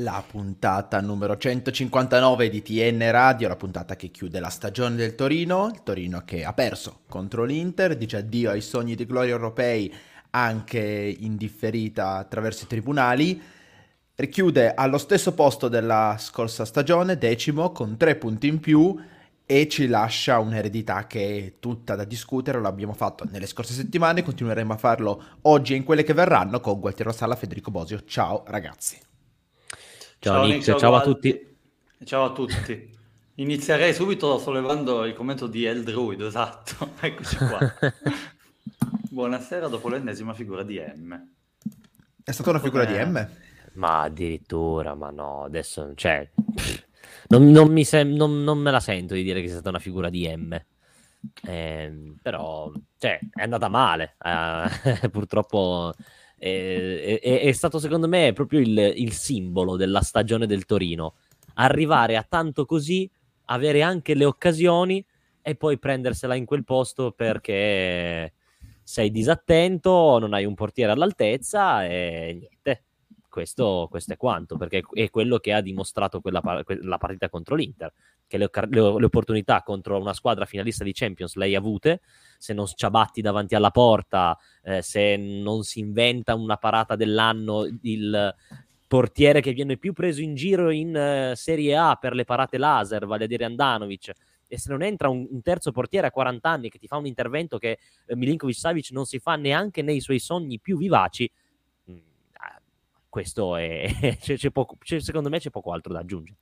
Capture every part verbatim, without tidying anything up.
La puntata numero centocinquantanove di T N Radio, la puntata che chiude la stagione del Torino, il Torino che ha perso contro l'Inter, dice addio ai sogni di gloria europei anche in differita attraverso i tribunali, richiude allo stesso posto della scorsa stagione, decimo, con tre punti in più e ci lascia un'eredità che è tutta da discutere. Lo abbiamo fatto nelle scorse settimane, continueremo a farlo oggi e in quelle che verranno con Gualtiero Sala, Federico Bosio. Ciao ragazzi. Ciao, ciao Nick, ciao, ciao a tutti. Ciao a tutti. Inizierei subito sollevando il commento di El Druid, esatto. Eccoci qua. Buonasera dopo l'ennesima figura di M. È stata una figura Come... di M? Ma addirittura, ma no, adesso, cioè, non, non, mi sem- non, non me la sento di dire che sia stata una figura di M. Eh, però, cioè, è andata male. Eh, purtroppo... È, è, è stato secondo me proprio il, il simbolo della stagione del Torino, arrivare a tanto così, avere anche le occasioni e poi prendersela in quel posto perché sei disattento, non hai un portiere all'altezza e niente, questo, questo è quanto, perché è quello che ha dimostrato quella, la partita contro l'Inter, che le, le, le opportunità contro una squadra finalista di Champions le hai avute, se non sciabatti davanti alla porta, eh, se non si inventa una parata dell'anno, il portiere che viene più preso in giro in uh, Serie A per le parate laser, vale a dire Andanovic, e se non entra un, un terzo portiere a quaranta anni che ti fa un intervento che eh, Milinkovic-Savic non si fa neanche nei suoi sogni più vivaci, mh, ah, questo è c'è, c'è poco, c'è, secondo me c'è poco altro da aggiungere.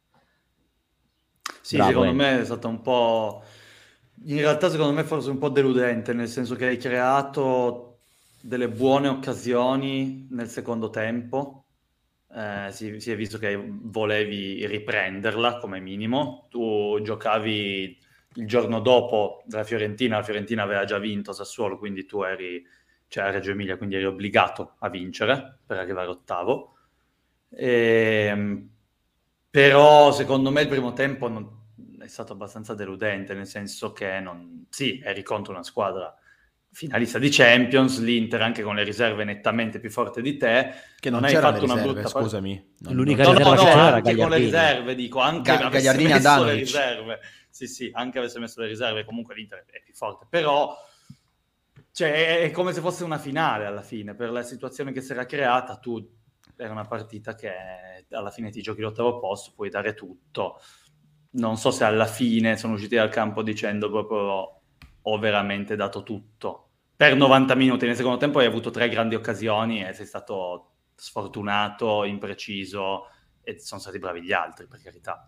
Sì, Bravo, secondo eh. me è stato un po'... In realtà secondo me forse un po' deludente, nel senso che hai creato delle buone occasioni nel secondo tempo, eh, si, si è visto che volevi riprenderla come minimo, tu giocavi il giorno dopo della Fiorentina, la Fiorentina aveva già vinto a Sassuolo, quindi tu eri, cioè a Reggio Emilia, quindi eri obbligato a vincere per arrivare ottavo, e, però secondo me il primo tempo non... è stato abbastanza deludente, nel senso che non... sì, eri contro una squadra finalista di Champions, l'Inter anche con le riserve nettamente più forte di te, che non, non c'era hai fatto riserve, una brutta scusami. Non, L'unica non... riserva no, no, no, anche con le riserve, dico, anche Ga- avesse messo Andanovic. le riserve, sì sì, anche avesse messo le riserve, comunque l'Inter è più forte, però cioè, è come se fosse una finale alla fine, per la situazione che si era creata, tu era una partita che alla fine ti giochi l'ottavo posto, puoi dare tutto. Non so se alla fine sono usciti dal campo dicendo proprio ho veramente dato tutto. Per novanta minuti, nel secondo tempo hai avuto tre grandi occasioni e sei stato sfortunato, impreciso, e sono stati bravi gli altri, per carità.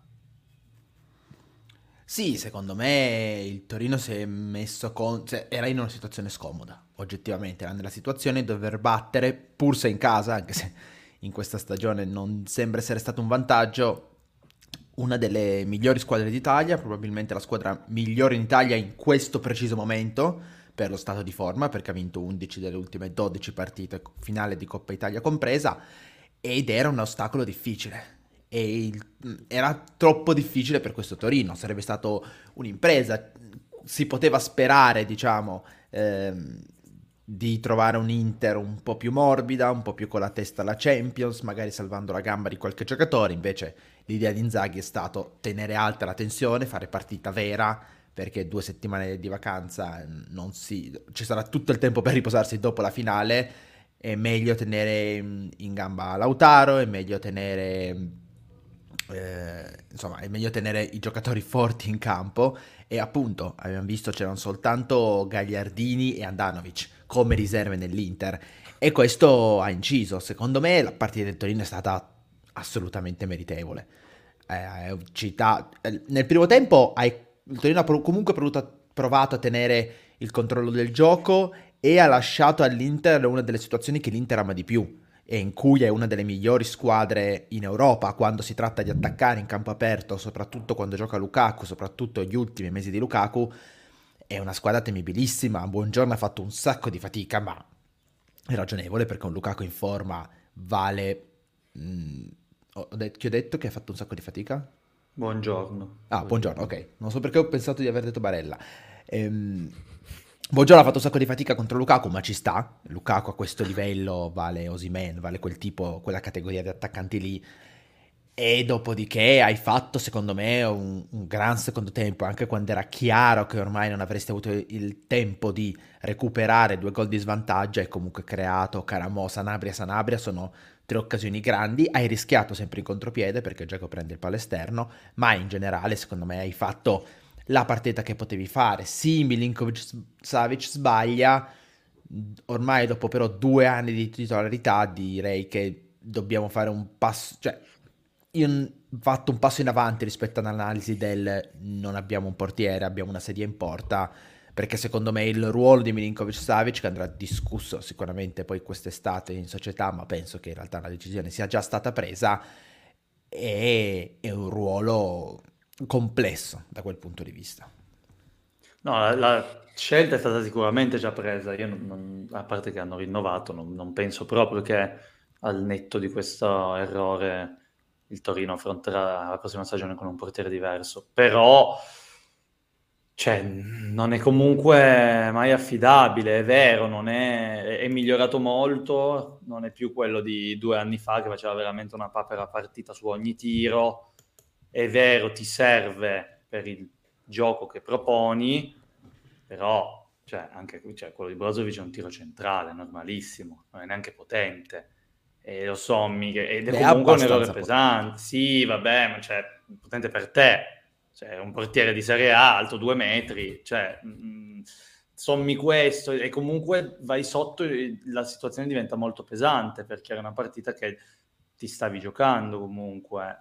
Sì, secondo me il Torino si è messo con... cioè, era in una situazione scomoda, oggettivamente. Era nella situazione di dover battere, pur se in casa, anche se in questa stagione non sembra essere stato un vantaggio, una delle migliori squadre d'Italia, probabilmente la squadra migliore in Italia in questo preciso momento, per lo stato di forma, perché ha vinto undici delle ultime dodici partite, finale di Coppa Italia compresa, ed era un ostacolo difficile. E il, era troppo difficile per questo Torino, sarebbe stato un'impresa, si poteva sperare, diciamo, ehm, di trovare un Inter un po' più morbida, un po' più con la testa alla Champions, magari salvando la gamba di qualche giocatore. Invece l'idea di Inzaghi è stato tenere alta la tensione, fare partita vera, perché due settimane di vacanza non si... ci sarà tutto il tempo per riposarsi dopo la finale. È meglio tenere in gamba Lautaro, è meglio tenere eh, insomma è meglio tenere i giocatori forti in campo, e appunto abbiamo visto c'erano soltanto Gagliardini e Andanovic come riserve nell'Inter, e questo ha inciso. Secondo me la partita del Torino è stata assolutamente meritevole. Eh, città, nel primo tempo hai, il Torino ha pro- comunque provato, provato a tenere il controllo del gioco e ha lasciato all'Inter una delle situazioni che l'Inter ama di più e in cui è una delle migliori squadre in Europa quando si tratta di attaccare in campo aperto, soprattutto quando gioca Lukaku, soprattutto gli ultimi mesi di Lukaku. È una squadra temibilissima. Buongiorno ha fatto un sacco di fatica, ma è ragionevole, perché un Lukaku in forma vale... Mh, ho detto, chi ho detto che ha fatto un sacco di fatica? Buongiorno. Ah, buongiorno, ok. Non so perché ho pensato di aver detto Barella. Ehm, Buongiorno ha fatto un sacco di fatica contro Lukaku, ma ci sta. Lukaku a questo livello vale Osimhen, vale quel tipo, quella categoria di attaccanti lì. E dopodiché hai fatto, secondo me, un, un gran secondo tempo, anche quando era chiaro che ormai non avresti avuto il tempo di recuperare due gol di svantaggio. Hai comunque creato Caramò, Sanabria, Sanabria, sono tre occasioni grandi. Hai rischiato sempre in contropiede perché Dzeko prende il palo esterno, ma in generale, secondo me, hai fatto la partita che potevi fare. Sì, Milinkovic-Savic sbaglia, ormai dopo però due anni di titolarità direi che dobbiamo fare un passo, cioè io ho fatto un passo in avanti rispetto all'analisi del non abbiamo un portiere, abbiamo una sedia in porta, perché secondo me il ruolo di Milinkovic-Savic, che andrà discusso sicuramente poi quest'estate in società, ma penso che in realtà la decisione sia già stata presa, è, è un ruolo complesso da quel punto di vista. No, la, la scelta è stata sicuramente già presa, io non, non- a parte che hanno rinnovato, non, non penso proprio che al netto di questo errore il Torino affronterà la prossima stagione con un portiere diverso, però cioè, non è comunque mai affidabile, è vero, non è, è migliorato molto, non è più quello di due anni fa che faceva veramente una papera partita su ogni tiro, è vero, ti serve per il gioco che proponi, però cioè, anche cioè, quello di Brozovic è un tiro centrale, normalissimo, non è neanche potente. E lo so, mica- ed è Beh, è comunque un errore abbastanza potente. pesante. Sì, vabbè, ma cioè, potente per te. Cioè, un portiere di Serie A, alto due metri, cioè, mh, sommi questo e comunque vai sotto e la situazione diventa molto pesante perché era una partita che ti stavi giocando comunque.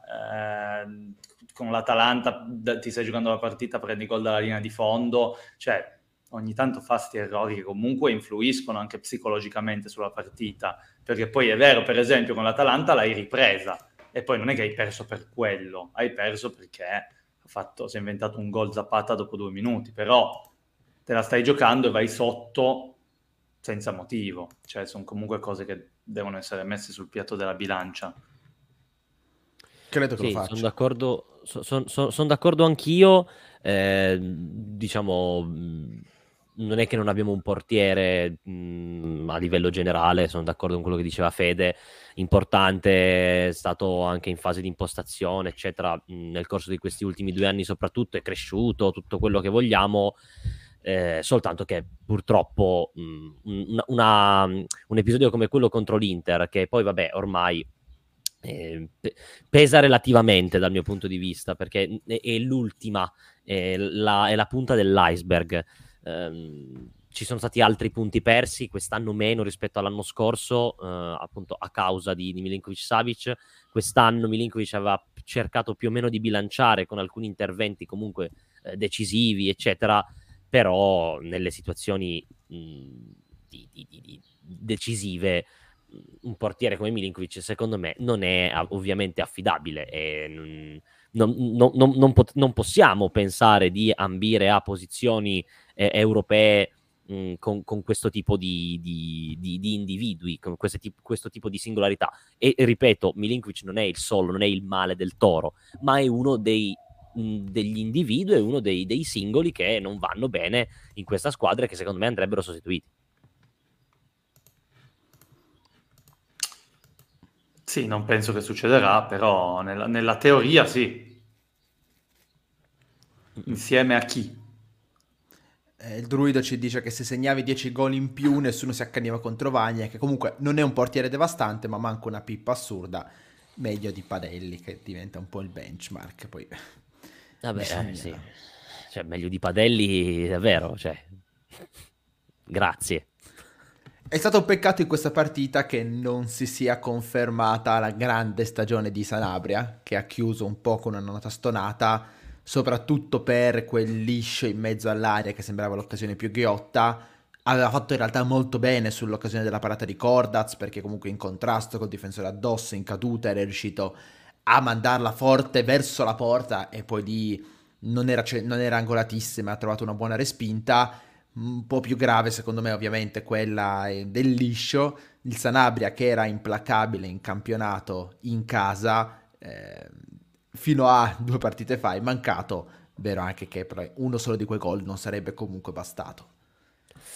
Eh, con l'Atalanta da- ti stai giocando la partita, prendi gol dalla linea di fondo, cioè ogni tanto fa sti errori che comunque influiscono anche psicologicamente sulla partita, perché poi è vero, per esempio con l'Atalanta l'hai ripresa e poi non è che hai perso per quello, hai perso perché ha fatto, si è inventato un gol Zapata dopo due minuti, però te la stai giocando e vai sotto senza motivo, cioè sono comunque cose che devono essere messe sul piatto della bilancia. Credo che lo Sì, sono faccia. d'accordo, so- son- son- son d'accordo anch'io. eh, diciamo, mh, non è che non abbiamo un portiere mh, a livello generale, sono d'accordo con quello che diceva Fede, importante, è stato anche in fase di impostazione, eccetera, mh, nel corso di questi ultimi due anni soprattutto, è cresciuto, tutto quello che vogliamo, eh, soltanto che purtroppo mh, una- una- un episodio come quello contro l'Inter, che poi vabbè ormai eh, pe- pesa relativamente dal mio punto di vista, perché è, è l'ultima, è la, è la punta dell'iceberg. Ehm, ci sono stati altri punti persi, quest'anno meno rispetto all'anno scorso, eh, appunto a causa di, di Milinkovic-Savic. Quest'anno Milinkovic aveva cercato più o meno di bilanciare con alcuni interventi comunque eh, decisivi, eccetera, però nelle situazioni mh, di, di, di, di decisive un portiere come Milinkovic secondo me non è ovviamente affidabile e non, non, non, non, pot- non possiamo pensare di ambire a posizioni eh, europee mh, con, con questo tipo di, di, di, di individui, con questo tipo, questo tipo di singolarità. E ripeto, Milinkovic non è il solo, non è il male del toro, ma è uno dei degli individui e uno dei, dei singoli che non vanno bene in questa squadra e che secondo me andrebbero sostituiti. Sì, non penso che succederà, però nella, nella teoria sì. Insieme a chi? Eh, il druido ci dice che se segnavi dieci gol in più nessuno si accaniva contro Vagna, che comunque non è un portiere devastante, ma manca una pippa assurda, meglio di Padelli, che diventa un po' il benchmark. Poi Vabbè, eh, bisogna... sì. Cioè, meglio di Padelli, davvero, cioè. Grazie. È stato un peccato in questa partita che non si sia confermata la grande stagione di Sanabria, che ha chiuso un po' con una nota stonata, soprattutto per quel liscio in mezzo all'aria che sembrava l'occasione più ghiotta. Aveva fatto in realtà molto bene sull'occasione della parata di Cordaz, perché comunque in contrasto col difensore addosso, in caduta, era riuscito a mandarla forte verso la porta e poi lì non era, non era angolatissima, ha trovato una buona respinta. Un po' più grave secondo me ovviamente quella del liscio, il Sanabria che era implacabile in campionato in casa eh, fino a due partite fa, è mancato, vero anche che però uno solo di quei gol non sarebbe comunque bastato.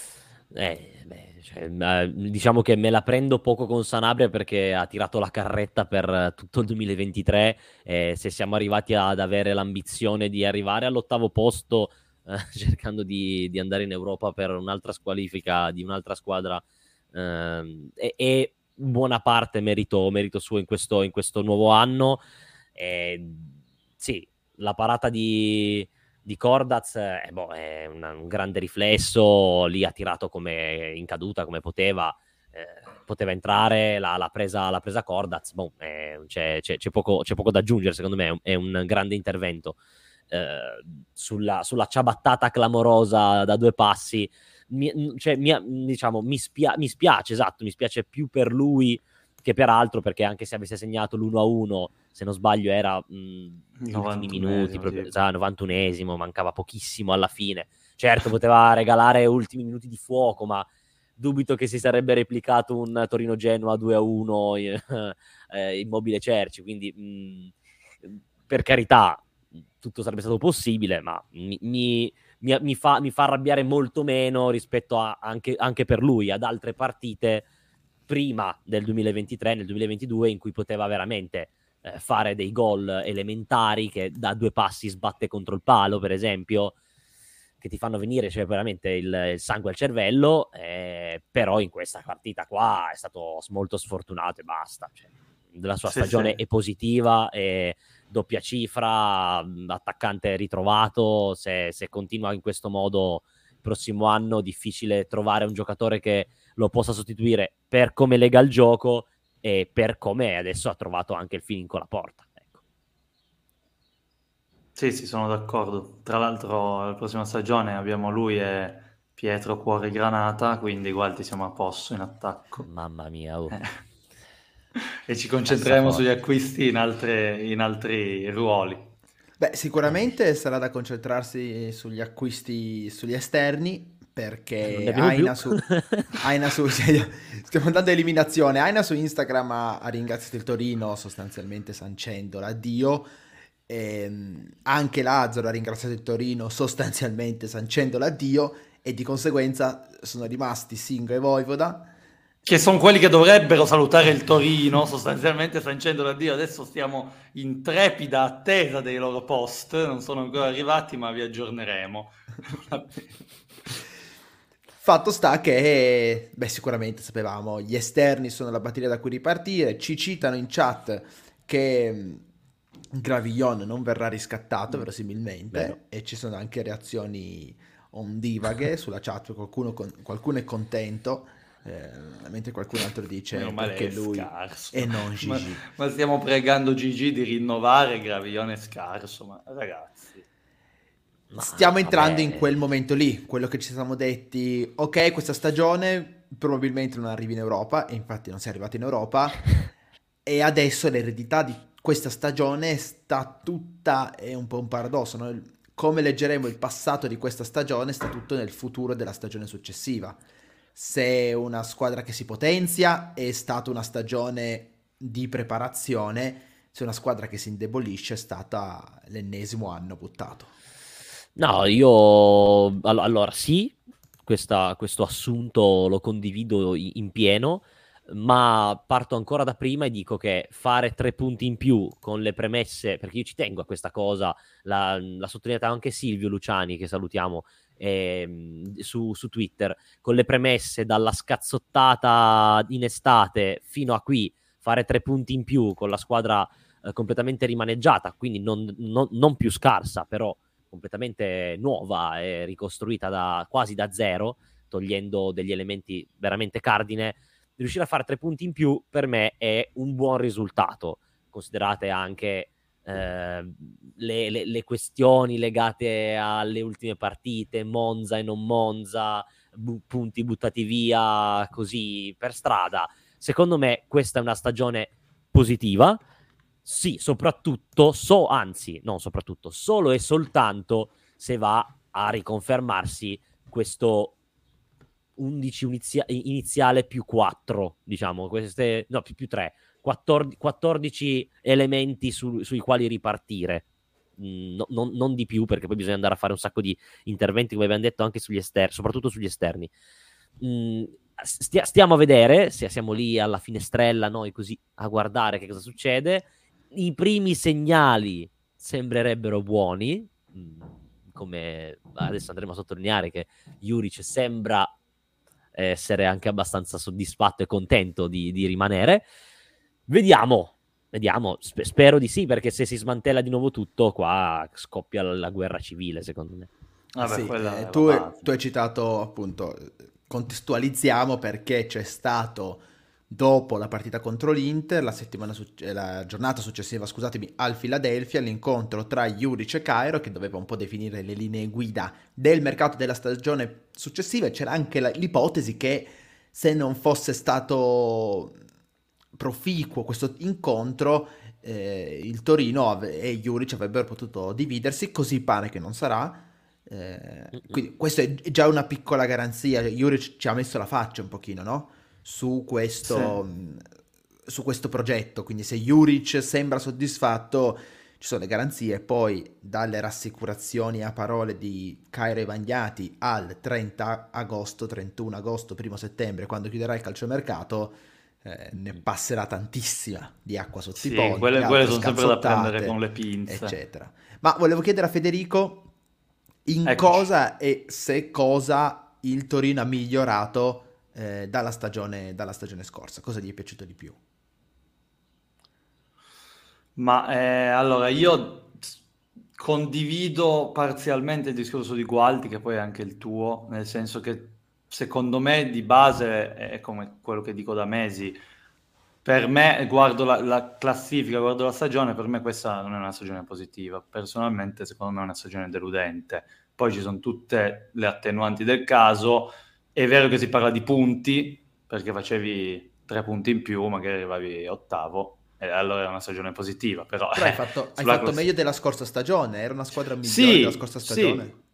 Eh, beh, cioè, diciamo che me la prendo poco con Sanabria perché ha tirato la carretta per tutto il duemilaventitré e se siamo arrivati ad avere l'ambizione di arrivare all'ottavo posto eh, cercando di, di andare in Europa per un'altra squalifica di un'altra squadra eh, e, e buona parte merito, merito suo in questo, in questo nuovo anno. Eh, sì, la parata di di Cordaz eh, boh, è un, un grande riflesso, lì ha tirato come in caduta come poteva, eh, poteva entrare, l'ha, l'ha, presa, l'ha presa Cordaz, boh, eh, c'è, c'è, c'è, poco, c'è poco da aggiungere, secondo me è un, è un grande intervento. Eh, sulla, sulla ciabattata clamorosa da due passi, mi, cioè, mi, diciamo, mi, spia- mi spiace, esatto, mi spiace più per lui che per altro, perché anche se avesse segnato l'uno a uno, se non sbaglio era mh, gli ultimi minuti, proprio, sì. Esatto, novantunesimo, mancava pochissimo alla fine. Certo, poteva regalare ultimi minuti di fuoco, ma dubito che si sarebbe replicato un Torino-Genoa due a uno eh, Immobile Cerci, quindi mh, per carità tutto sarebbe stato possibile, ma mi, mi, mi, fa, mi fa arrabbiare molto meno rispetto a, anche, anche per lui, ad altre partite prima del duemilaventitré, nel duemilaventidue, in cui poteva veramente eh, fare dei gol elementari che da due passi sbatte contro il palo, per esempio, che ti fanno venire cioè, veramente il, il sangue al cervello, eh, però in questa partita qua è stato molto sfortunato e basta. Cioè, la sua sì, stagione sì. è positiva, è doppia cifra, attaccante ritrovato, se, se continua in questo modo il prossimo anno difficile trovare un giocatore che lo possa sostituire per come lega il gioco e per come adesso ha trovato anche il feeling con la porta. Ecco. Sì, sì, sono d'accordo. Tra l'altro la prossima stagione abbiamo lui e Pietro Cuore Granata, quindi guardi siamo a posto in attacco. Mamma mia. Oh. E ci concentreremo sugli acquisti in, altre, in altri ruoli. Beh, sicuramente sarà da concentrarsi sugli acquisti sugli esterni, perché Aina su, Aina su stiamo andando a eliminazione. Aina su Instagram ha, ha ringraziato il Torino sostanzialmente sancendo l'addio, e anche Lazzaro ha ringraziato il Torino sostanzialmente sancendo l'addio, e di conseguenza sono rimasti Singo e Voivoda, che sono quelli che dovrebbero salutare il Torino, sostanzialmente sancendo l'addio. Adesso stiamo in trepida attesa dei loro post, non sono ancora arrivati, ma vi aggiorneremo. Fatto sta che, beh, sicuramente sapevamo, gli esterni sono la batteria da cui ripartire. Ci citano in chat che Gravillon non verrà riscattato, mm. verosimilmente, Vero. E ci sono anche reazioni ondivaghe sulla chat, qualcuno, con, qualcuno è contento. Eh, mentre qualcun altro dice perché lui scarso. E non Gigi. Ma, ma stiamo pregando Gigi di rinnovare, Gravillon è scarso, ma ragazzi ma, stiamo entrando vabbè. in quel momento lì, quello che ci siamo detti, ok, questa stagione probabilmente non arrivi in Europa, e infatti non sei arrivato in Europa e adesso l'eredità di questa stagione sta tutta, è un po' un paradosso, no? Come leggeremo il passato di questa stagione sta tutto nel futuro della stagione successiva. Se è una squadra che si potenzia, è stata una stagione di preparazione. Se è una squadra che si indebolisce, è stata l'ennesimo anno buttato. No, io allora sì, questa, questo assunto lo condivido in pieno, ma parto ancora da prima e dico che fare tre punti in più con le premesse, perché io ci tengo a questa cosa, l'ha, l'ha sottolineata anche Silvio Luciani, che salutiamo, Eh, su, su Twitter, con le premesse dalla scazzottata in estate fino a qui, fare tre punti in più con la squadra eh, completamente rimaneggiata, quindi non, non, non più scarsa, però completamente nuova e ricostruita da, quasi da zero, togliendo degli elementi veramente cardine. Riuscire a fare tre punti in più per me è un buon risultato, considerate anche Eh, le, le, le questioni legate alle ultime partite, Monza e non Monza, bu- punti buttati via così per strada. Secondo me questa è una stagione positiva, sì, soprattutto, so, anzi, non soprattutto, solo e soltanto se va a riconfermarsi questo undici inizia- iniziale più quattro, diciamo, queste, no, più, più tre, quattordici, quattordici elementi su, sui quali ripartire, mm, no, non, non di più, perché poi bisogna andare a fare un sacco di interventi, come abbiamo detto, anche sugli esterni, soprattutto sugli esterni. mh, stia, stiamo a vedere, se siamo lì alla finestrella noi così a guardare che cosa succede. I primi segnali sembrerebbero buoni, mh, come adesso andremo a sottolineare che Juric sembra essere anche abbastanza soddisfatto e contento di, di rimanere. Vediamo, vediamo, Sp- spero di sì, perché se si smantella di nuovo tutto, qua scoppia la, la guerra civile, secondo me. Vabbè, Sì, quella eh, è la tu, base. tu hai citato appunto, contestualizziamo perché c'è stato dopo la partita contro l'Inter, la settimana suc- eh, la giornata successiva, scusatemi, al Philadelphia, l'incontro tra Juric e Cairo che doveva un po' definire le linee guida del mercato della stagione successiva e c'era anche la- l'ipotesi che se non fosse stato proficuo questo incontro, eh, il Torino ave- e Juric avrebbero potuto dividersi, così pare che non sarà. Eh, quindi questo è già una piccola garanzia. Juric ci ha messo la faccia un pochino, no? Su Sì. questo, mh, su questo progetto. Quindi se Juric sembra soddisfatto, ci sono le garanzie. Poi dalle rassicurazioni a parole di Cairo Evagnati al trenta agosto, trentuno agosto, primo settembre, quando chiuderà il calciomercato, eh, ne passerà tantissima di acqua sotto i Sì, ponti, quelle, quelle altre sono sempre da prendere con scazzottate, le pinze. eccetera. Ma volevo chiedere a Federico in Eccoci. cosa e se cosa il Torino ha migliorato eh, dalla stagione, dalla stagione scorsa, cosa gli è piaciuto di più? Ma eh, allora io s- condivido parzialmente il discorso di Gualti, che poi è anche il tuo, nel senso che secondo me di base è come quello che dico da mesi. Per me, guardo la, la classifica, guardo la stagione, per me questa non è una stagione positiva. Personalmente, secondo me è una stagione deludente. Poi ci sono tutte le attenuanti del caso. È vero che si parla di punti, perché facevi tre punti in più, magari arrivavi ottavo, e allora è una stagione positiva, però Però hai eh, fatto, hai sulla fatto classifica... meglio della scorsa stagione, era una squadra migliore della Sì, scorsa sì, stagione.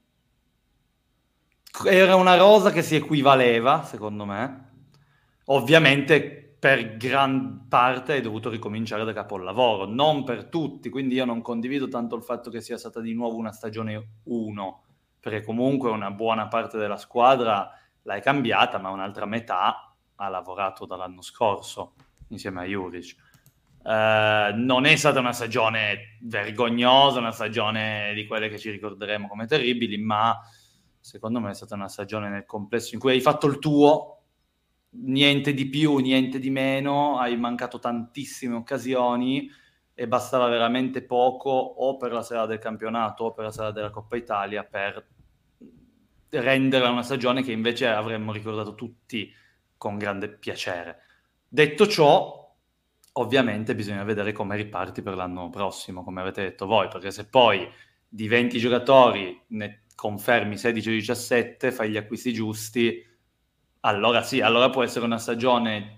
era una rosa che si equivaleva, secondo me. Ovviamente per gran parte hai dovuto ricominciare da capolavoro, non per tutti, quindi io non condivido tanto il fatto che sia stata di nuovo una stagione uno, perché comunque una buona parte della squadra l'hai cambiata, ma un'altra metà ha lavorato dall'anno scorso insieme a Juric. Eh, non è stata una stagione vergognosa, una stagione di quelle che ci ricorderemo come terribili, ma secondo me è stata una stagione nel complesso in cui hai fatto il tuo, niente di più, niente di meno, hai mancato tantissime occasioni e bastava veramente poco o per la sera del campionato o per la sera della Coppa Italia per rendere una stagione che invece avremmo ricordato tutti con grande piacere. Detto ciò, ovviamente bisogna vedere come riparti per l'anno prossimo, come avete detto voi, perché se poi di venti giocatori ne confermi sedici o diciassette, fai gli acquisti giusti, allora sì, allora può essere una stagione,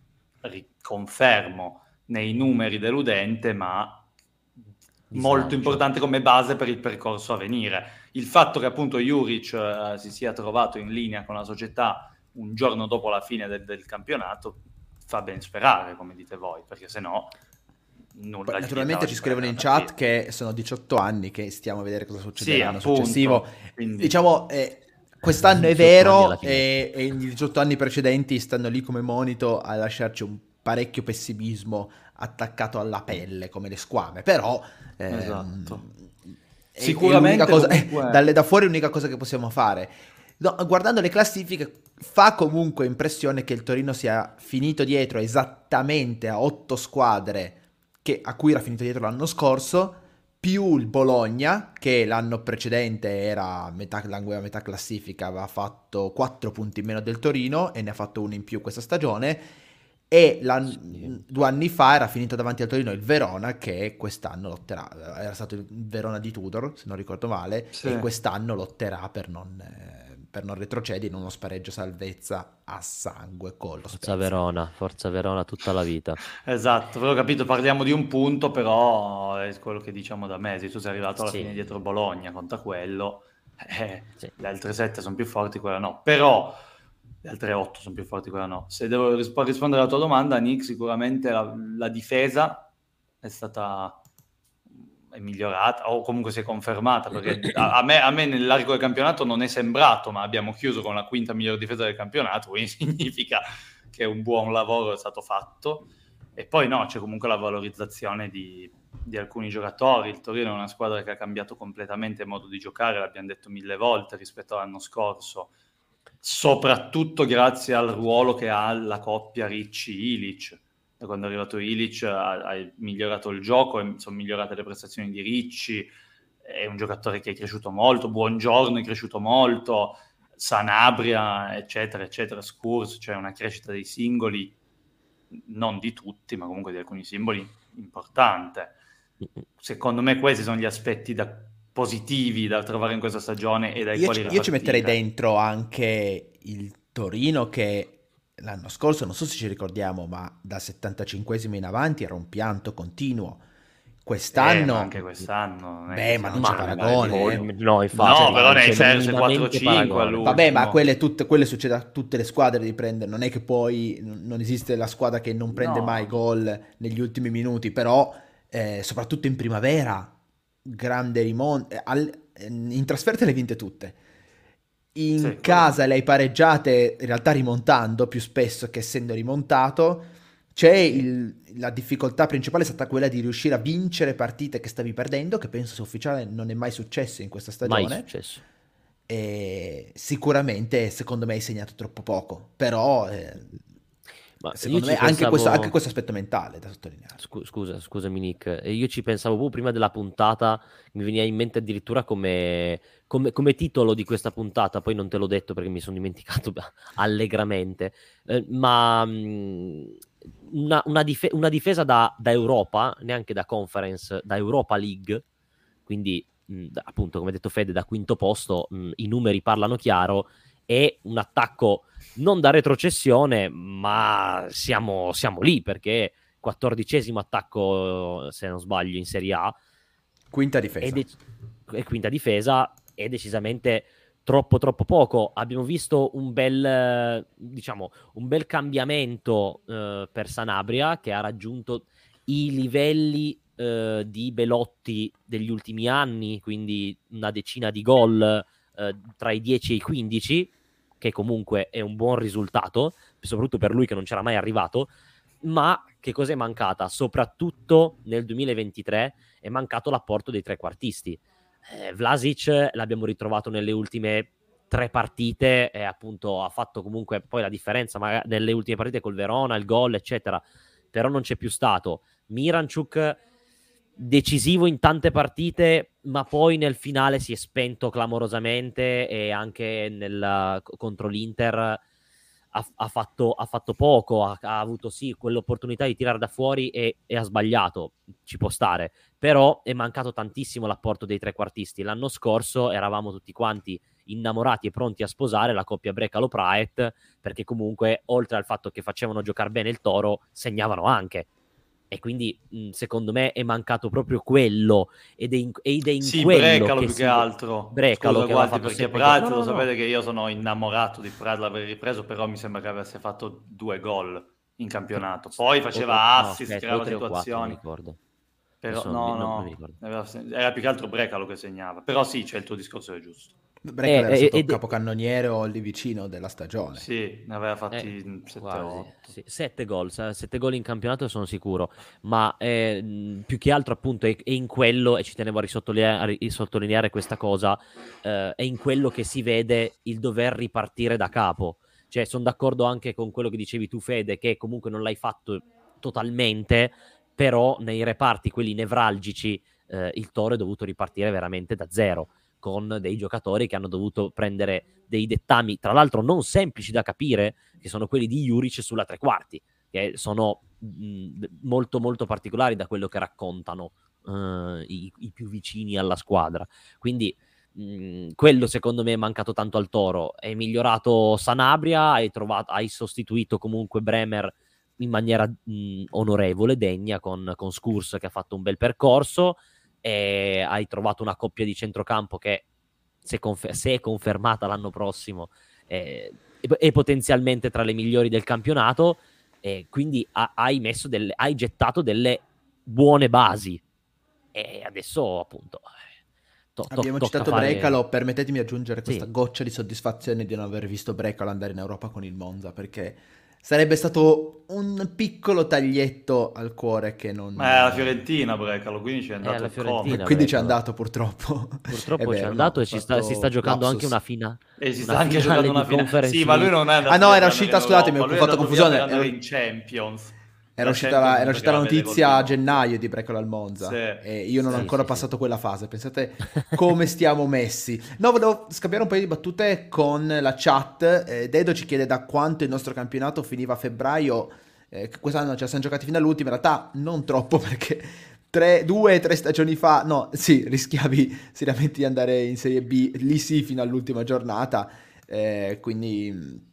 riconfermo, nei numeri deludente, ma molto Disagio. importante come base per il percorso a venire. Il fatto che appunto Juric eh, si sia trovato in linea con la società un giorno dopo la fine del, del campionato fa ben sperare, come dite voi, perché se no Poi, nulla gli vietava naturalmente ci di scrivono prendere in una chat partita. che sono diciotto anni che stiamo a vedere cosa Sì, succederà l'anno successivo. appunto, quindi Diciamo, eh, quest'anno è diciotto anni alla vero finestra. e, e i diciotto anni precedenti stanno lì come monito a lasciarci un parecchio pessimismo attaccato alla pelle, come le squame. Però esatto. ehm, è, è l'unica Sicuramente cosa, comunque dalle, da fuori è l'unica cosa che possiamo fare. No, guardando le classifiche fa comunque impressione che il Torino sia finito dietro esattamente a otto squadre che, a cui era finito dietro l'anno scorso, più il Bologna, che l'anno precedente era metà, la metà classifica, aveva fatto quattro punti in meno del Torino e ne ha fatto uno in più questa stagione, e Sì. due anni fa era finito davanti al Torino il Verona, che quest'anno lotterà, era stato il Verona di Tudor, se non ricordo male, sì. e quest'anno lotterà per non... Eh, per non retrocedere in uno spareggio salvezza a sangue con lo Forza Spezia. Verona, Forza Verona tutta la vita. Esatto, avevo capito, parliamo di un punto, però è quello che diciamo da mesi. Tu sei arrivato alla fine Sì, dietro Bologna, conta quello, eh, sì. le altre sette sono più forti, quella no. Però le altre otto sono più forti, quella no. Se devo risp- rispondere alla tua domanda, Nick, sicuramente la, la difesa è stata è migliorata o comunque si è confermata, perché a, a, me, a me nell'arco del campionato non è sembrato, ma abbiamo chiuso con la quinta miglior difesa del campionato, quindi significa che un buon lavoro è stato fatto. E poi no, c'è comunque la valorizzazione di, di alcuni giocatori. Il Torino è una squadra che ha cambiato completamente il modo di giocare, l'abbiamo detto mille volte rispetto all'anno scorso, soprattutto grazie al ruolo che ha la coppia Ricci-Ilic. Da quando è arrivato Ilic ha, ha migliorato il gioco, e sono migliorate le prestazioni di Ricci, è un giocatore che è cresciuto molto, Buongiorno è cresciuto molto, Sanabria, eccetera, eccetera, Scurs, cioè una crescita dei singoli, non di tutti, ma comunque di alcuni simboli importante. Secondo me questi sono gli aspetti da, positivi da trovare in questa stagione e dai io quali ci, ripartire. Io ci metterei dentro anche il Torino che l'anno scorso, non so se ci ricordiamo, ma da settantacinquesimo in avanti era un pianto continuo. Quest'anno... Eh, anche quest'anno... Beh, ma non c'è paragone. Eh. No, infatti, no, però ne hai perse quattro cinque all'ultimo. Vabbè, ma quelle, tutte, quelle succede a tutte le squadre di prendere. Non è che poi non esiste la squadra che non prende no. mai gol negli ultimi minuti, però eh, soprattutto in primavera, grande rimonta. In trasferta le hai vinte tutte. In sì, casa le hai pareggiate in realtà rimontando più spesso che essendo rimontato. C'è il, la difficoltà principale è stata quella di riuscire a vincere partite che stavi perdendo, che penso sia ufficiale, non è mai successo in questa stagione. Mai successo. E sicuramente secondo me hai segnato troppo poco, però eh, ma secondo me pensavo... anche, questo, anche questo aspetto mentale da sottolineare. Scusa, scusami Nick, io ci pensavo proprio prima della puntata, mi veniva in mente addirittura come, come, come titolo di questa puntata, poi non te l'ho detto perché mi sono dimenticato allegramente, eh, ma mh, una, una, dif- una difesa da, da Europa, neanche da Conference, da Europa League, quindi mh, appunto come ha detto Fede da quinto posto, mh, i numeri parlano chiaro, e un attacco non da retrocessione, ma siamo, siamo lì perché quattordicesimo attacco, se non sbaglio, in Serie A. Quinta difesa. E, de- e quinta difesa è decisamente troppo troppo poco. Abbiamo visto un bel, diciamo, un bel cambiamento eh, per Sanabria, che ha raggiunto i livelli eh, di Belotti degli ultimi anni, quindi una decina di gol eh, tra i dieci e i quindici, che comunque è un buon risultato, soprattutto per lui che non c'era mai arrivato. Ma che cosa è mancata? Soprattutto nel duemilaventitré è mancato l'apporto dei trequartisti. Eh, Vlasic l'abbiamo ritrovato nelle ultime tre partite e appunto ha fatto comunque poi la differenza magari nelle ultime partite col Verona, il gol eccetera, però non c'è più stato. Miranchuk decisivo in tante partite, ma poi nel finale si è spento clamorosamente, e anche nel, contro l'Inter ha, ha, fatto, ha fatto poco, ha, ha avuto sì quell'opportunità di tirare da fuori e, e ha sbagliato, ci può stare, però è mancato tantissimo l'apporto dei trequartisti. L'anno scorso eravamo tutti quanti innamorati e pronti a sposare la coppia Brecalo-Praet, perché comunque oltre al fatto che facevano giocare bene il Toro, segnavano anche. E quindi mh, secondo me è mancato proprio quello, ed è in, ed è in sì, quello Brecalo che più si... che altro. Brecalo, Scusa, che guardi, fatto perché sempre... Praet, no, no, lo no. sapete che io sono innamorato di Praet, l'aver ripreso, però mi sembra che avesse fatto due gol in campionato. Poi faceva o, assist, no, aspetta, creava tre o quattro, situazioni. mi ricordo. Però, non, no, mi, non, no, non mi ricordo. Era più che altro Brecalo che segnava. Però sì, cioè, il tuo discorso è giusto. Brecalo eh, era stato eh, capocannoniere o lì vicino della stagione. Sì, ne aveva fatti eh, sette otto. Sì, sette gol, sette gol in campionato sono sicuro, ma eh, più che altro appunto è, è in quello, e ci tenevo a risottolineare, a sottolineare questa cosa, eh, è in quello che si vede il dover ripartire da capo. Cioè sono d'accordo anche con quello che dicevi tu Fede, che comunque non l'hai fatto totalmente, però nei reparti, quelli nevralgici, eh, il Toro è dovuto ripartire veramente da zero, con dei giocatori che hanno dovuto prendere dei dettami, tra l'altro non semplici da capire, che sono quelli di Juric sulla tre quarti, che sono mh, molto molto particolari da quello che raccontano uh, i, i più vicini alla squadra. Quindi mh, quello secondo me è mancato tanto al Toro. È migliorato Sanabria, hai, trovato, hai sostituito comunque Bremer in maniera mh, onorevole, degna, con, con Scurs che ha fatto un bel percorso, e hai trovato una coppia di centrocampo che se, confer- se è confermata l'anno prossimo eh, è potenzialmente tra le migliori del campionato, e quindi ha- hai messo delle, hai gettato delle buone basi. e adesso appunto to- to- Abbiamo tocca citato fare... Brecalo, permettetemi di aggiungere questa Sì. goccia di soddisfazione di non aver visto Brecalo andare in Europa con il Monza, perché sarebbe stato un piccolo taglietto al cuore che non... Ma è la Fiorentina Brecalo, quindi ci è È andato alla il Fiorentina, come. Quindi ci è Brecalo. andato purtroppo. È Purtroppo ci è vero, andato no, e ci ho sta, si sta fatto giocando anche lapsus. una, fina, E si una sta anche finale giocando di una finale. Conference Sì, ma lui League. non è andato Ah no, per era andare uscita, in scusatemi, Europa, ho lui è fatto andato via per confusione. andare Era, in Champions. era La uscita, Champions la, era non uscita la giocava vede col notizia a ginocchio. gennaio di Brecalo al Monza Sì, e io non ho sì, ancora sì, passato sì. quella fase. Pensate come stiamo messi. No, volevo scambiare un paio di battute con la chat. Eh, Dedo ci chiede da quanto il nostro campionato finiva a febbraio. Eh, che quest'anno ce la siamo giocati fino all'ultima. In realtà non troppo, perché tre, due, tre stagioni fa, no, sì, rischiavi seriamente di andare in Serie B, lì sì, fino all'ultima giornata. Eh, quindi mh,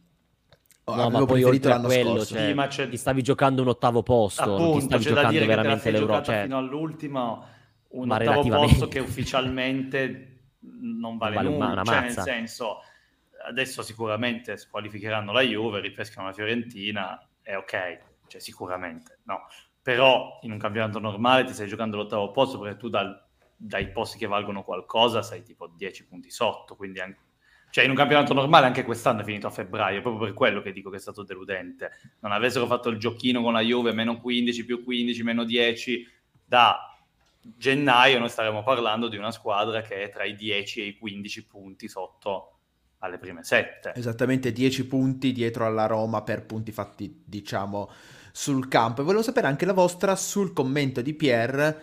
No, ma avevo poi preferito oltre a l'anno quello, scorso. sì, cioè, ma ti c'è stavi giocando un ottavo posto, non ti appunto, stavi c'è da giocando dire che te la veramente sei l'Euro, giocata cioè, fino all'ultimo, un ma ottavo relativamente posto che ufficialmente non non vale vale un ma- nulla, una cioè nel mazza. senso, adesso sicuramente squalificheranno la Juve, ripescano la Fiorentina, è ok, cioè sicuramente, no. Però in un campionato normale ti stai giocando l'ottavo posto perché tu dal, dai posti che valgono qualcosa sei tipo dieci punti sotto, quindi anche, cioè in un campionato normale anche quest'anno è finito a febbraio, proprio per quello che dico che è stato deludente. Non avessero fatto il giochino con la Juve, meno quindici, più quindici, meno dieci, da gennaio noi staremo parlando di una squadra che è tra i dieci e i quindici punti sotto alle prime sette. Esattamente dieci punti dietro alla Roma per punti fatti, diciamo, sul campo. E volevo sapere anche la vostra sul commento di Pier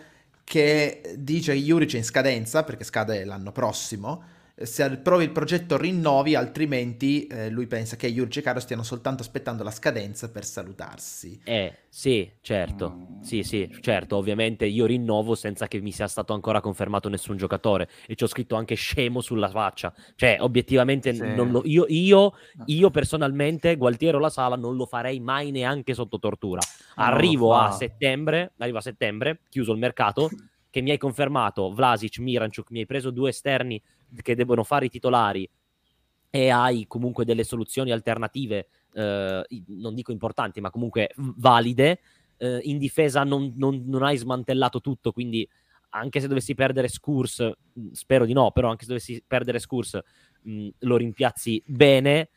che dice che Juric è in scadenza, perché scade l'anno prossimo. Se approvi il progetto rinnovi, altrimenti eh, lui pensa che Juric e Caro stiano soltanto aspettando la scadenza per salutarsi. Eh, sì, certo, Mm. sì, sì, certo, ovviamente io rinnovo senza che mi sia stato ancora confermato nessun giocatore e ci ho scritto anche scemo sulla faccia, cioè obiettivamente Sì. non lo, io, io, io personalmente, Gualtiero La Sala, non lo farei mai neanche sotto tortura. Ma non lo Arrivo a fa. settembre, arrivo a settembre, chiuso il mercato, che mi hai confermato Vlasic, Miranchuk, mi hai preso due esterni che devono fare i titolari e hai comunque delle soluzioni alternative, eh, non dico importanti, ma comunque valide. Eh, in difesa non, non, non hai smantellato tutto, quindi anche se dovessi perdere Scurs, spero di no, però anche se dovessi perdere Scurs, mh, lo rimpiazzi bene,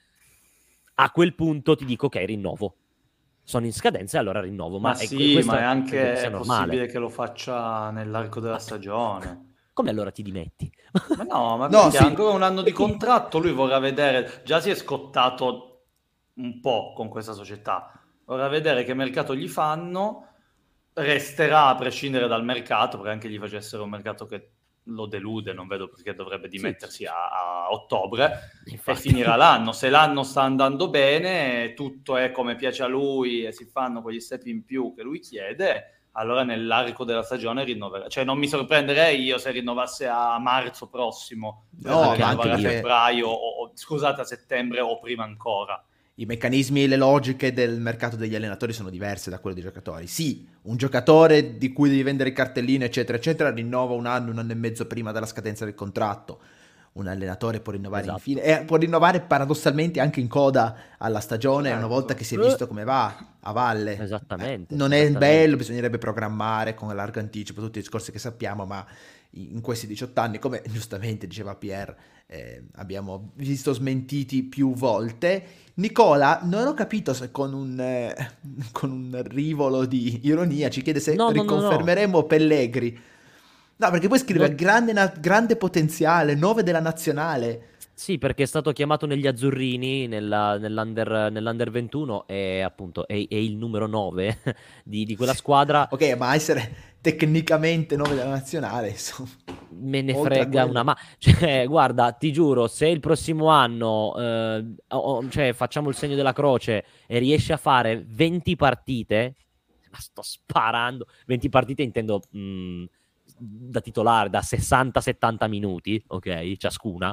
a quel punto ti dico ok, rinnovo. Sono in scadenza e allora rinnovo. Ma, Ma, ma è, sì, questo ma è credo anche che sia è normale. possibile che lo faccia nell'arco della Ma- stagione. Come allora ti dimetti? Ma no, ma No, perché sì. ha ancora un anno di contratto, lui vorrà vedere, già si è scottato un po' con questa società, vorrà vedere che mercato gli fanno, resterà a prescindere dal mercato, perché anche gli facessero un mercato che lo delude, non vedo perché dovrebbe dimettersi Sì, sì. a, a ottobre, Infatti. e finirà l'anno. Se l'anno sta andando bene, tutto è come piace a lui e si fanno quegli step in più che lui chiede, allora nell'arco della stagione rinnoverà. Cioè non mi sorprenderei io se rinnovasse a marzo prossimo, No, per ma rinnovare anche a perché febbraio, o, o scusate, a settembre o prima ancora. i meccanismi e le logiche del mercato degli allenatori sono diverse da quello dei giocatori. Sì, un giocatore di cui devi vendere il cartellino, eccetera, eccetera, rinnova un anno, un anno e mezzo prima della scadenza del contratto. Un allenatore può rinnovare Esatto. infine, e può rinnovare paradossalmente anche in coda alla stagione, Certo. una volta che si è visto come va a valle. Esattamente, Eh, non è esattamente. bello, bisognerebbe programmare con largo anticipo tutti i discorsi che sappiamo, ma in questi diciotto anni, come giustamente diceva Pierre, eh, abbiamo visto smentiti più volte. Nicola, non ho capito se con un, eh, con un rivolo di ironia ci chiede se No, no, no, no. riconfermeremo Pellegri. No, perché poi scrive No. grande, na- grande potenziale, nove della nazionale. Sì, perché è stato chiamato negli azzurrini nella- nell'under, nell'under ventuno e appunto è, è il numero nove di, di quella squadra. Ok, ma essere tecnicamente nove della nazionale, insomma. Me ne Oltre a frega quello. una ma cioè, guarda, ti giuro, se il prossimo anno eh, o- cioè, facciamo il segno della croce e riesce a fare venti partite, ma sto sparando, venti partite intendo mh, da titolare, da sessanta settanta minuti, ok, ciascuna.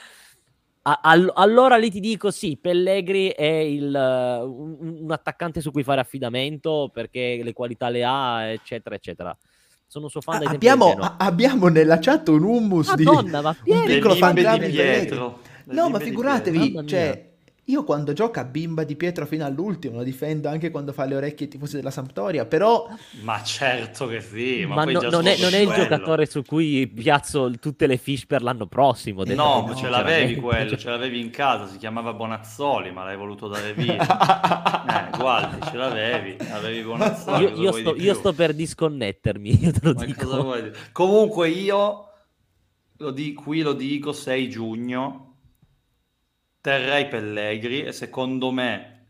A- all- allora lì ti dico sì, Pellegri è il, uh, un, un attaccante su cui fare affidamento perché le qualità le ha, eccetera, eccetera. Sono un suo fan dai tempi del Abbiamo, Genoa. a- abbiamo nella chat un hummus Madonna, di ma un pieno Le piccolo bimbe fan di club di Pellegri. Pietro. Le No, ma bimbe di figuratevi, Mamma mia. cioè, io quando gioca Bimba Di Pietro fino all'ultimo lo difendo anche quando fa le orecchie ai tifosi della Sampdoria, però... Ma certo che sì, ma, ma poi no, già non, è, non è il quello. giocatore su cui piazzo tutte le fish per l'anno prossimo. No, no, ce l'avevi quello, ce l'avevi in casa, si chiamava Bonazzoli, ma l'hai voluto dare via. eh, guardi, ce l'avevi, avevi Bonazzoli. Io, io, sto, io sto per disconnettermi, io te lo ma dico. Cosa vuoi dire? Comunque io, lo di, qui lo dico, sei giugno, terrei Pellegri e secondo me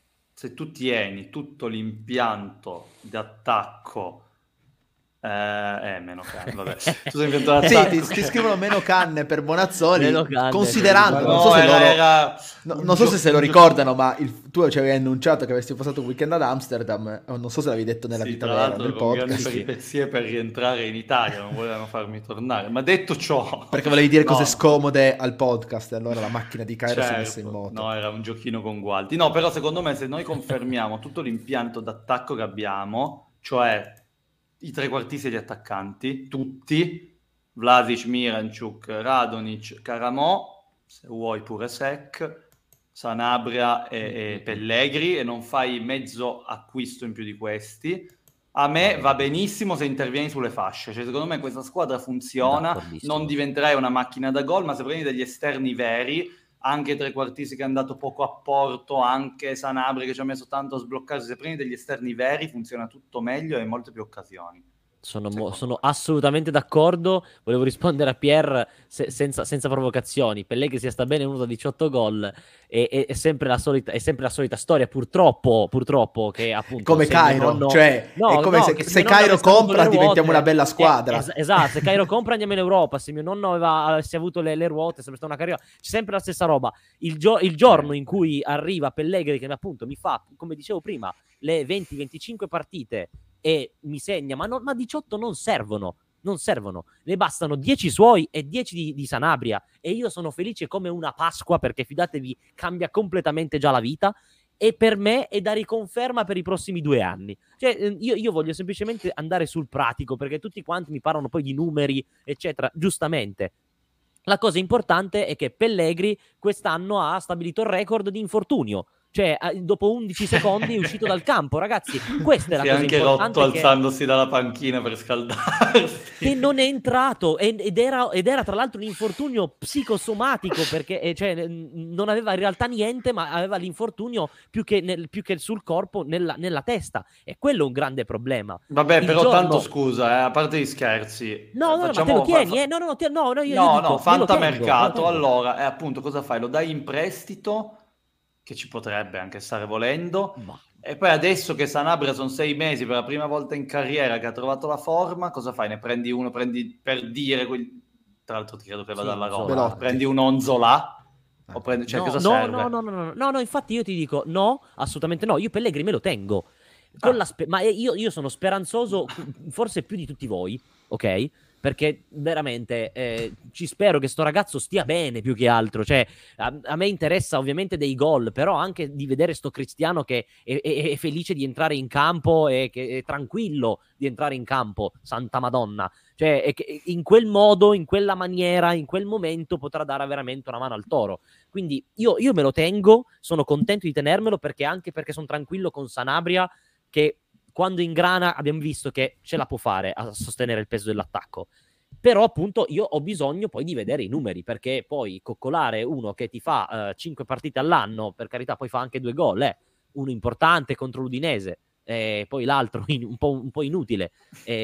se tu tieni tutto l'impianto di attacco eh, eh meno canne, vabbè. Tu sei inventato sì, l'attacco ti, che... ti scrivono meno canne per Bonazzoli, Meno canne, considerando, no, non so se, era, loro, era no, non so se se lo ricordano, ma il, tu ci avevi annunciato che avresti passato un weekend ad Amsterdam, non so se l'avevi detto nella sì, vita tra vera, l'altro nel con grandi podcast. peripezie per rientrare in Italia, non volevano farmi tornare, ma detto ciò... Perché volevi dire cose no. scomode al podcast, e allora la macchina di Cairo certo, si è messa in moto. No, era un giochino con gualdi. No, però secondo me se noi confermiamo tutto l'impianto d'attacco che abbiamo, cioè i trequartisti e gli attaccanti, tutti, Vlasic, Miranchuk, Radonic, Caramò, se vuoi pure Sek, Sanabria e, e Pellegri, e non fai mezzo acquisto in più di questi, a me va benissimo se intervieni sulle fasce. Cioè, secondo me questa squadra funziona, non diventerai una macchina da gol, ma se prendi degli esterni veri, anche trequartisti che hanno dato poco apporto, anche Sanabria che ci ha messo tanto a sbloccarsi, se prendi degli esterni veri funziona tutto meglio e in molte più occasioni. Sono, mo- sono assolutamente d'accordo. Volevo rispondere a Pier se- senza, senza provocazioni. Pellegrini si sta bene, uno da diciotto gol, e, e, è, sempre la solita, è sempre la solita storia, purtroppo, purtroppo che appunto come Cairo, nonno... cioè no, è come no, se, se, se Cairo compra diventiamo una bella squadra. Eh, es- esatto, se Cairo compra andiamo in Europa, se mio nonno aveva, avesse avuto le, le ruote, è sempre stata una carriera, c'è sempre la stessa roba. Il, gio- il giorno in cui arriva Pellegrini, che appunto mi fa, come dicevo prima, le venti venticinque partite e mi segna, ma, no, ma diciotto non servono, non servono, ne bastano dieci suoi e dieci di, di Sanabria, e io sono felice come una Pasqua, perché fidatevi, cambia completamente già la vita, e per me è da riconferma per i prossimi due anni. Cioè io, io voglio semplicemente andare sul pratico, perché tutti quanti mi parlano poi di numeri eccetera, giustamente. La cosa importante è che Pellegrini quest'anno ha stabilito il record di infortunio. Cioè, dopo undici secondi è uscito dal campo, ragazzi. Questa è la si cosa è anche importante. rotto che... alzandosi dalla panchina per scaldarsi. Che non è entrato, ed era, ed era tra l'altro un infortunio psicosomatico, perché cioè, non aveva in realtà niente, ma aveva l'infortunio più che, nel, più che sul corpo, nella, nella testa. E quello è un grande problema. Vabbè, Il però giorno... tanto scusa, eh, a parte gli scherzi. No, no, facciamo... ma te lo tieni, eh? No, no, no, ti... no, no, io, no, io dico, no, fantamercato, tengo, allora, e eh, appunto cosa fai? Lo dai in prestito, che ci potrebbe anche stare volendo, ma... e poi adesso che Sanabria sono sei mesi per la prima volta in carriera che ha trovato la forma, cosa fai? Ne prendi uno, prendi per dire, quel... tra l'altro ti credo che vada alla Roma, Belotti. prendi un Onzola? O prendi... cioè, no, cosa no, serve? no, no, no, no, no, no, infatti io ti dico no, assolutamente no, io Pellegrini me lo tengo, con ah. la spe... ma io, io sono speranzoso, forse più di tutti voi, ok? Perché veramente eh, ci spero che sto ragazzo stia bene più che altro. Cioè, a, a me interessa ovviamente dei gol, però anche di vedere sto Cristiano che è, è, è felice di entrare in campo e che è tranquillo di entrare in campo, santa Madonna. Cioè, è che in quel modo, in quella maniera, in quel momento potrà dare veramente una mano al Toro. Quindi io, io me lo tengo, sono contento di tenermelo, perché anche perché sono tranquillo con Sanabria, che quando ingrana abbiamo visto che ce la può fare a sostenere il peso dell'attacco. Però appunto io ho bisogno poi di vedere i numeri, perché poi coccolare uno che ti fa uh, cinque partite all'anno, per carità poi fa anche due gol, eh. Uno importante contro l'Udinese e poi l'altro in, un, po', un po' inutile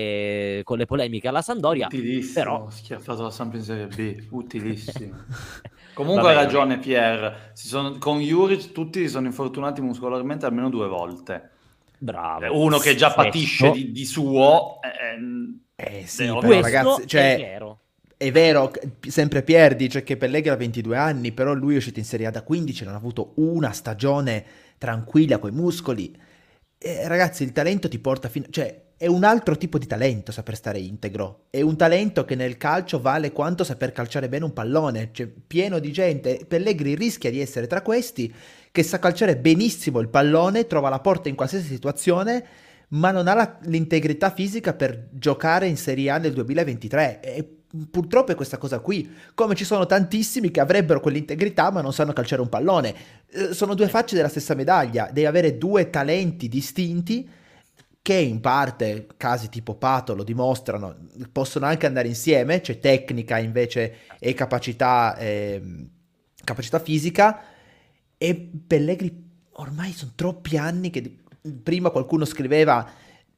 eh, con le polemiche alla Sampdoria. Utilissimo, però... schiaffato la Samp in Serie B, utilissimo. Comunque ha ragione Pier, si sono, con Juric tutti si sono infortunati muscolarmente almeno due volte. Bravo. Uno che già patisce di, di suo eh, eh sì, però, però, ragazzi, cioè, è vero. È vero, sempre Pier dice che Pellegrini ha ventidue anni, però lui è uscito in Serie A da quindici, non ha avuto una stagione tranquilla coi muscoli. Eh, ragazzi, il talento ti porta fino... cioè, è un altro tipo di talento saper stare integro. È un talento che nel calcio vale quanto saper calciare bene un pallone. Cioè, pieno di gente. Pellegrini rischia di essere tra questi, che sa calciare benissimo il pallone, trova la porta in qualsiasi situazione, ma non ha la, l'integrità fisica per giocare in Serie A nel duemilaventitré. E purtroppo è questa cosa qui, come ci sono tantissimi che avrebbero quell'integrità ma non sanno calciare un pallone. Eh, sono due facce della stessa medaglia, devi avere due talenti distinti che in parte, casi tipo Pato lo dimostrano, possono anche andare insieme, c'è tecnica invece e capacità, eh, capacità fisica, e Pellegrini ormai sono troppi anni che prima qualcuno scriveva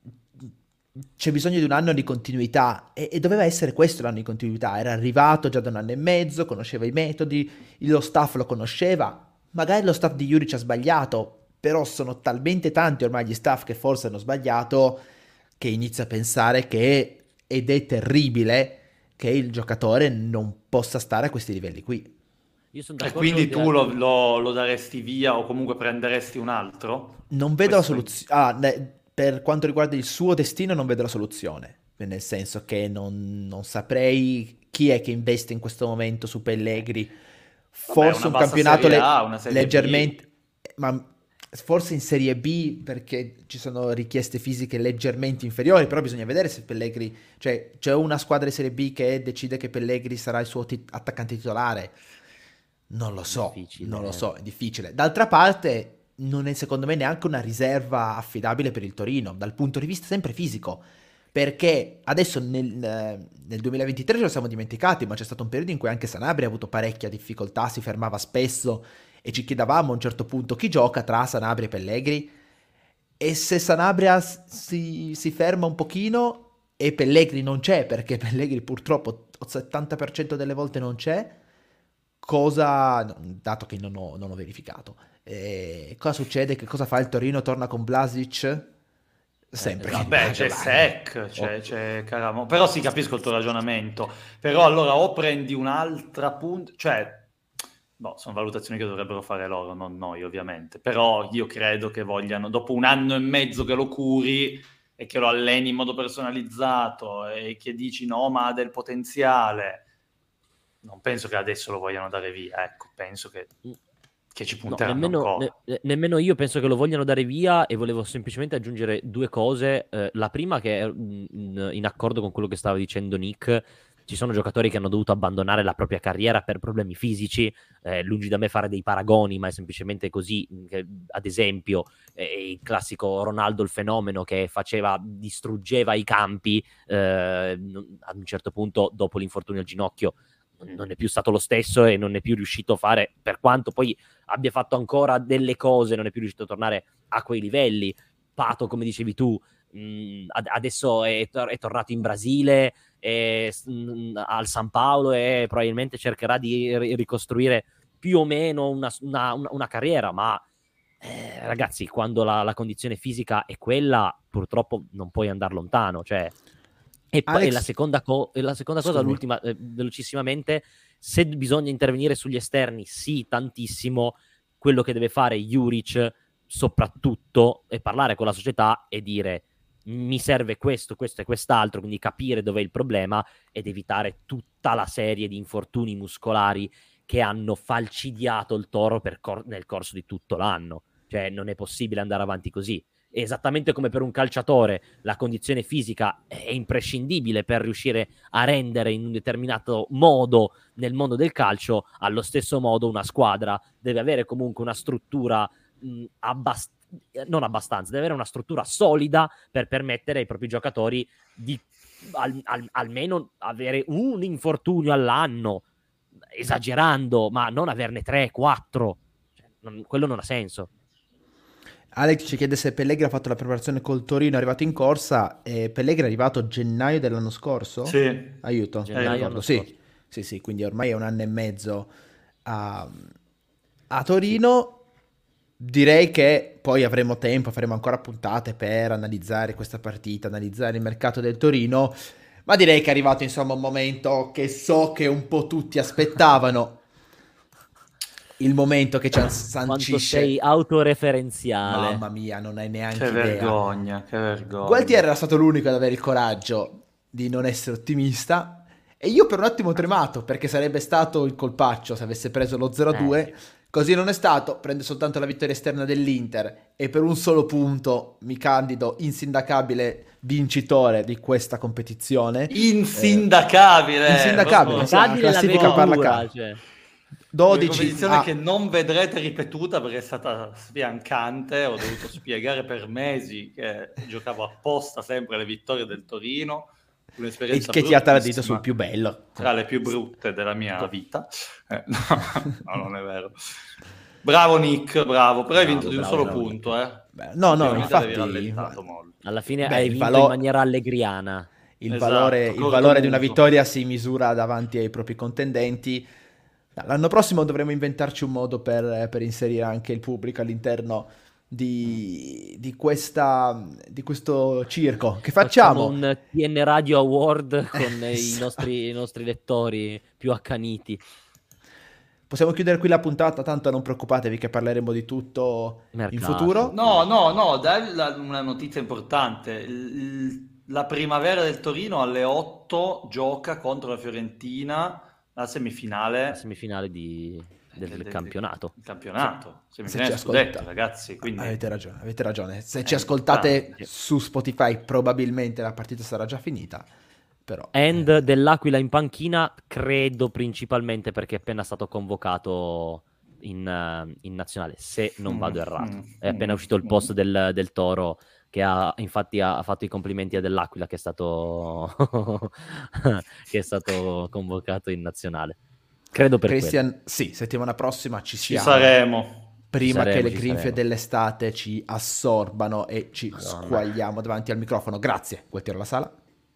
c'è bisogno di un anno di continuità e, e doveva essere questo l'anno di continuità, era arrivato già da un anno e mezzo, conosceva i metodi, lo staff lo conosceva, magari lo staff di Juric ha sbagliato, però sono talmente tanti ormai gli staff che forse hanno sbagliato che inizio a pensare che ed è terribile che il giocatore non possa stare a questi livelli qui. Io sono e quindi tu lo, lo, lo daresti via o comunque prenderesti un altro? Non vedo Questo la soluzione. Ah, ne, per quanto riguarda il suo destino non vedo la soluzione, nel senso che non, non saprei chi è che investe in questo momento su Pellegrini. Forse Vabbè, un campionato le, A, leggermente... B. Ma forse in Serie B perché ci sono richieste fisiche leggermente inferiori, però bisogna vedere se Pellegrini, cioè c'è una squadra di Serie B che decide che Pellegrini sarà il suo tit- attaccante titolare, non lo so, difficile. non lo so, è difficile. D'altra parte non è secondo me neanche una riserva affidabile per il Torino dal punto di vista sempre fisico, perché adesso nel, nel duemilaventitré ce lo siamo dimenticati, ma c'è stato un periodo in cui anche Sanabria ha avuto parecchia difficoltà, si fermava spesso e ci chiedevamo a un certo punto chi gioca tra Sanabria e Pellegrini, e se Sanabria si, si ferma un pochino e Pellegrini non c'è, perché Pellegrini purtroppo il settanta per cento delle volte non c'è, cosa, dato che non ho, non ho verificato, eh, cosa succede? Che cosa fa il Torino? Torna con Vlasic? Sempre. Eh, vabbè, c'è Sec, c'è, c'è Caramo, però sì, capisco il tuo ragionamento, però allora o prendi un'altra punta, cioè no, sono valutazioni che dovrebbero fare loro, non noi ovviamente, però io credo che vogliano, dopo un anno e mezzo che lo curi e che lo alleni in modo personalizzato e che dici no ma ha del potenziale, non penso che adesso lo vogliano dare via, ecco, penso che, che ci punteranno no, nemmeno, ancora. Ne, nemmeno io penso che lo vogliano dare via, e volevo semplicemente aggiungere due cose. Eh, la prima, che è in, in accordo con quello che stava dicendo Nick, ci sono giocatori che hanno dovuto abbandonare la propria carriera per problemi fisici, eh, lungi da me fare dei paragoni, ma è semplicemente così. Che, ad esempio, eh, il classico Ronaldo il fenomeno che faceva, distruggeva i campi, eh, ad un certo punto dopo l'infortunio al ginocchio non è più stato lo stesso e non è più riuscito a fare, per quanto poi abbia fatto ancora delle cose, non è più riuscito a tornare a quei livelli. Pato, come dicevi tu, mh, adesso è, tor- è tornato in Brasile, è, mh, al San Paolo, e probabilmente cercherà di ri- ricostruire più o meno una, una, una carriera, ma eh, ragazzi, quando la, la condizione fisica è quella, purtroppo non puoi andare lontano, cioè. E poi Alex... la seconda, co- la seconda cosa, l'ultima, eh, velocissimamente, se bisogna intervenire sugli esterni, sì, tantissimo. Quello che deve fare Juric soprattutto è parlare con la società e dire mi serve questo, questo e quest'altro, quindi capire dov'è il problema ed evitare tutta la serie di infortuni muscolari che hanno falcidiato il Toro per cor- nel corso di tutto l'anno. Cioè non è possibile andare avanti così. Esattamente come per un calciatore la condizione fisica è imprescindibile per riuscire a rendere in un determinato modo nel mondo del calcio, allo stesso modo una squadra deve avere comunque una struttura mh, abbast- non abbastanza, deve avere una struttura solida per permettere ai propri giocatori di al- al- almeno avere un infortunio all'anno, esagerando, ma non averne tre, quattro. Cioè, non, quello non ha senso. Alex ci chiede se Pellegrini ha fatto la preparazione col Torino, è arrivato in corsa, e Pellegrini è arrivato a gennaio dell'anno scorso? Sì. Aiuto. Gennaio sì. sì, sì, quindi ormai è un anno e mezzo a, a Torino. Direi che poi avremo tempo, faremo ancora puntate per analizzare questa partita, analizzare il mercato del Torino, ma direi che è arrivato insomma un momento che so che un po' tutti aspettavano. Il momento che ci sancisce. Quanto sei autoreferenziale. Mamma mia, non hai neanche che idea. Vergogna, che vergogna. Gualtieri era stato l'unico ad avere il coraggio di non essere ottimista, e io per un attimo ho tremato, perché sarebbe stato il colpaccio se avesse preso lo zero a due, eh, sì. Così non è stato, prende soltanto la vittoria esterna dell'Inter e per un solo punto mi candido insindacabile vincitore di questa competizione. Insindacabile! Eh, insindacabile, sì, la classifica parla cara. Cioè. dodici Una competizione ah. che non vedrete ripetuta perché è stata sfiancante, ho dovuto spiegare per mesi che giocavo apposta sempre le vittorie del Torino. Un'esperienza che ti ha tradito sul più bello, tra le più brutte della mia vita. Eh, no, no, non è vero. Bravo Nick, bravo, però bravo, hai vinto di un solo bravo, punto, eh. Beh, no, no, infatti alla fine beh, hai vinto valo... in maniera allegriana. Il esatto, valore, il valore di una vittoria si misura davanti ai propri contendenti. L'anno prossimo dovremo inventarci un modo per, per inserire anche il pubblico all'interno Di, di, questa, di questo circo che facciamo. Facciamo un T N Radio Award con i, nostri, i nostri lettori più accaniti. Possiamo chiudere qui la puntata, tanto non preoccupatevi che parleremo di tutto Mercato. In futuro. No, no, no, dai una notizia importante. Il, la primavera del Torino alle otto gioca contro la Fiorentina la semifinale. La semifinale di... Del, del campionato. Il campionato. Se, se ci ascoltate, ragazzi, quindi... avete ragione, avete ragione. Se eh, ci ascoltate ah, su Spotify, probabilmente la partita sarà già finita. Però, End eh... dell'Aquila in panchina, credo principalmente perché è appena stato convocato in, in nazionale, se non vado errato. Mm, è appena mm, uscito il post mm. del, del Toro, che ha infatti ha, ha fatto i complimenti a dell'Aquila, che è stato che è stato convocato in nazionale. Credo per Christian, quello. Sì, settimana prossima ci, ci siamo. saremo. Prima ci saremo, che le ci grinfie saremo. dell'estate ci assorbano e ci Madonna. squagliamo davanti al microfono. Grazie, Gualtiero La Sala.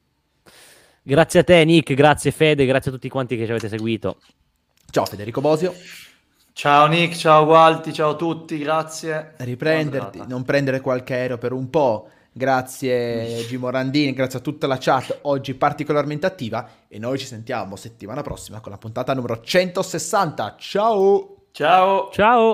Grazie a te, Nick, grazie Fede, grazie a tutti quanti che ci avete seguito. Ciao Federico Bosio. Ciao Nick, ciao Gualti, ciao a tutti, grazie. Riprenderti, non prendere qualche aereo per un po'. Grazie Gimo Randini, grazie a tutta la chat oggi particolarmente attiva e noi ci sentiamo settimana prossima con la puntata numero centosessanta. Ciao! Ciao! Ciao!